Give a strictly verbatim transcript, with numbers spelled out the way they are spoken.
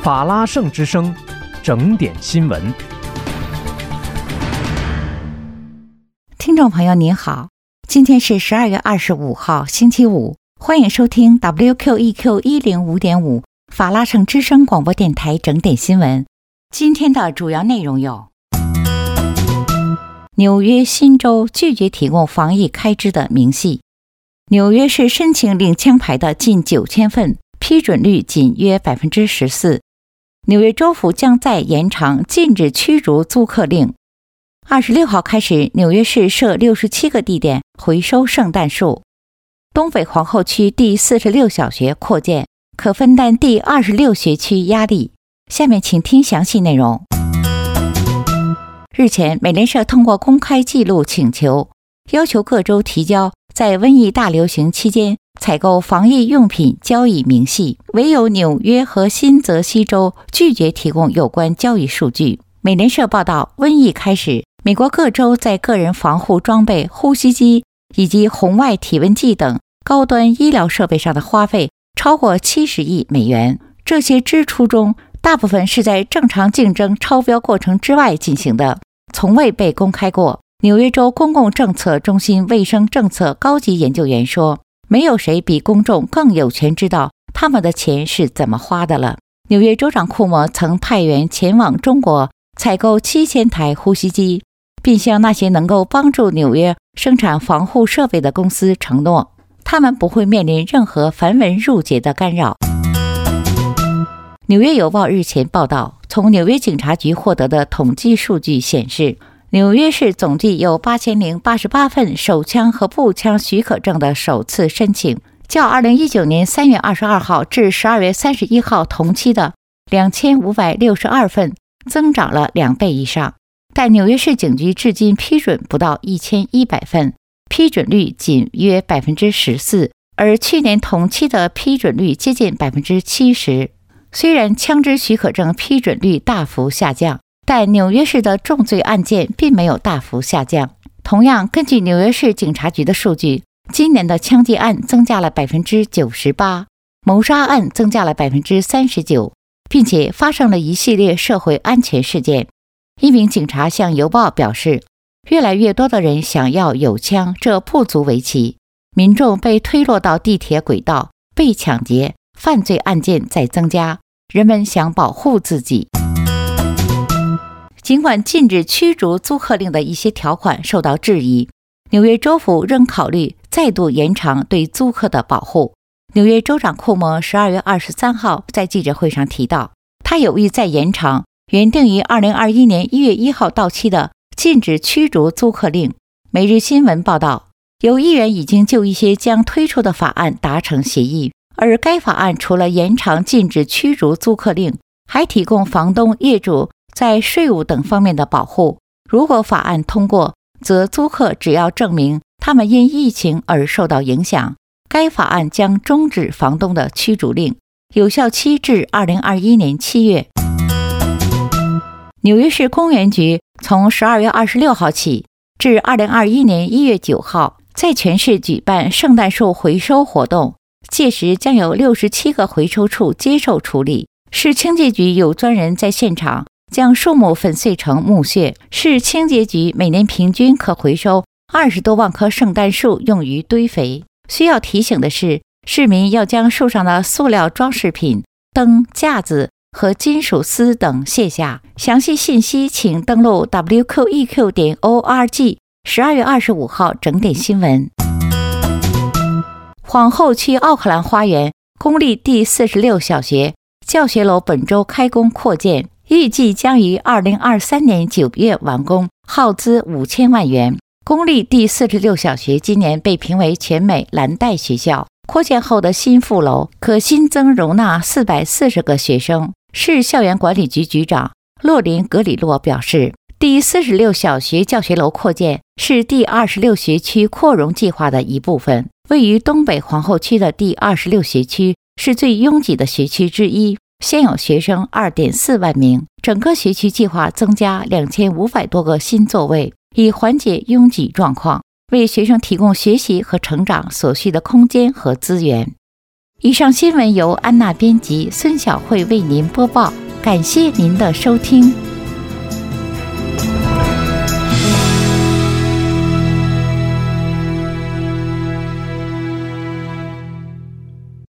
法拉盛之声，整点新闻。 听众朋友您好，今天是十二月二十五号星期五，欢迎收听 W Q E Q 一零五点五 法拉盛之声广播电台整点新闻。今天的主要内容有：纽约新州拒绝提供防疫开支的明细，纽约市申请领枪牌的近九千份，批准率仅约 百分之十四。 纽约州府将再延长禁止驱逐租客令。二十六号开始，纽约市设六十七个地点回收圣诞树。东北皇后区第四十六小学扩建，可分担第二十六学区压力。下面请听详细内容。日前，美联社通过公开记录请求，要求各州提交在瘟疫大流行期间采购防疫用品交易明细，唯有纽约和新泽西州拒绝提供有关交易数据。美联社报道，瘟疫开始，美国各州在个人防护装备、呼吸机以及红外体温计等高端医疗设备上的花费超过七十亿美元。这些支出中，大部分是在正常竞争超标过程之外进行的，从未被公开过。纽约州公共政策中心卫生政策高级研究员说，没有谁比公众更有权知道他们的钱是怎么花的了。纽约州长库莫曾派员前往中国采购七千台呼吸机，并向那些能够帮助纽约生产防护设备的公司承诺，他们不会面临任何繁文缛节的干扰。纽约邮报日前报道，从纽约警察局获得的统计数据显示，纽约市总计有八千零八十八份手枪和步枪许可证的首次申请，较二零一九年三月二十二号至十二月三十一号同期的两千五百六十二份增长了两倍以上。但纽约市警局至今批准不到一千一百份，批准率仅约 百分之十四， 而去年同期的批准率接近 百分之七十。 虽然枪支许可证批准率大幅下降，但纽约市的重罪案件并没有大幅下降。同样，根据纽约市警察局的数据，今年的枪击案增加了 百分之九十八， 谋杀案增加了 百分之三十九， 并且发生了一系列社会安全事件。一名警察向邮报表示，越来越多的人想要有枪，这不足为奇。民众被推落到地铁轨道，被抢劫，犯罪案件在增加，人们想保护自己。尽管禁止驱逐租客令的一些条款受到质疑，纽约州府仍考虑再度延长对租客的保护。纽约州长库莫十二月二十三号在记者会上提到，他有意再延长原定于二零二一年一月一号到期的禁止驱逐租客令。每日新闻报道，有议员已经就一些将推出的法案达成协议，而该法案除了延长禁止驱逐租客令，还提供房东、业主在税务等方面的保护。如果法案通过，则租客只要证明他们因疫情而受到影响，该法案将终止房东的驱逐令，有效期至二零二一年七月。纽约市公园局从十二月二十六号起至二零二一年一月九号在全市举办圣诞树回收活动，届时将有六十七个回收处接受处理。市清洁局有专人在现场将树木粉碎成木屑。市清洁局每年平均可回收二十多万棵圣诞树用于堆肥。需要提醒的是，市民要将树上的塑料装饰品、灯、架子和金属丝等卸下。详细信息请登录 W Q E Q 点 org。 十二月二十五号整点新闻。皇后区奥克兰花园公立第四十六小学教学楼本周开工扩建，预计将于二零二三年九月完工，耗资五千万元。公立第四十六小学今年被评为全美蓝带学校。扩建后的新副楼可新增容纳四百四十个学生。市校园管理局局长洛林·格里洛表示，第四十六小学教学楼扩建是第二十六学区扩容计划的一部分。位于东北皇后区的第二十六学区是最拥挤的学区之一，现有学生 二点四万名。整个学区计划增加两千五百多个新座位，以缓解拥挤状况，为学生提供学习和成长所需的空间和资源。 以上新闻由安娜编辑，孙晓慧为您播报，感谢您的收听。